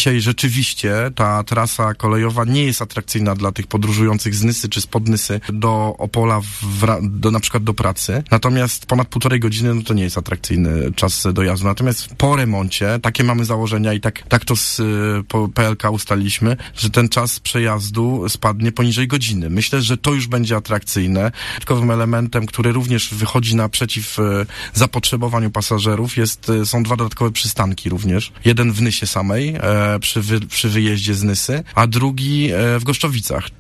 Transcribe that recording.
dzisiaj rzeczywiście ta trasa kolejowa nie jest atrakcyjna dla tych podróżujących z Nysy czy spod Nysy do Opola, na przykład do pracy. Natomiast ponad 1,5 godziny, no to nie jest atrakcyjny czas dojazdu. Natomiast po remoncie, takie mamy założenia i tak to z PLK ustaliliśmy, że ten czas przejazdu spadnie poniżej godziny. Myślę, że to już będzie atrakcyjne. Dodatkowym elementem, który również wychodzi naprzeciw zapotrzebowaniu pasażerów są 2 dodatkowe przystanki również. Jeden w Nysie samej, przy wyjeździe z Nysy, a drugi w Goszczowicach.